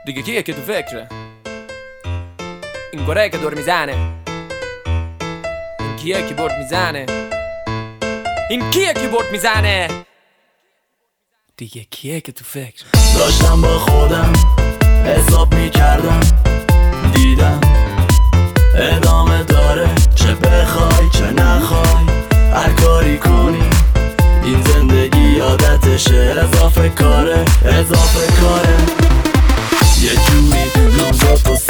دیگه کیه که تو فکره؟ این گره که دور میزنه، این کیه که برد میزنه، این کیه که برد میزنه، دیگه کیه که تو فکر؟ داشتم با خودم حساب میکردم، دیدم ادامه داره، چه بخوای چه نخوای هر کاری کنی، این زندگی عادتشه، اضافه کاره یه جوری روزا تو